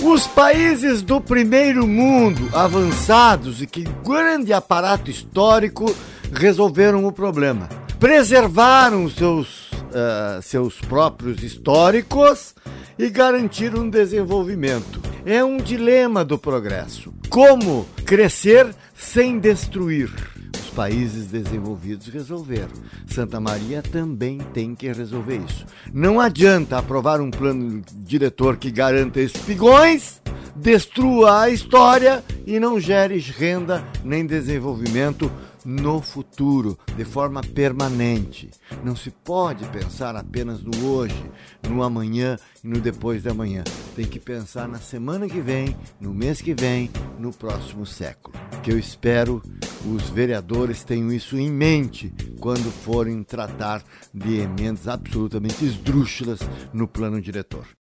Os países do primeiro mundo, avançados e que grande aparato histórico, resolveram o problema. Preservaram seus próprios históricos e garantiram um desenvolvimento. É um dilema do progresso. Como crescer sem destruir? Os países desenvolvidos resolveram. Santa Maria também tem que resolver isso. Não adianta aprovar um plano diretor que garanta espigões, destrua a história e não gere renda nem desenvolvimento no futuro, de forma permanente. Não se pode pensar apenas no hoje, no amanhã e no depois de amanhã. Tem que pensar na semana que vem, no mês que vem, no próximo século. Que eu espero os vereadores tenham isso em mente quando forem tratar de emendas absolutamente esdrúxulas no plano diretor.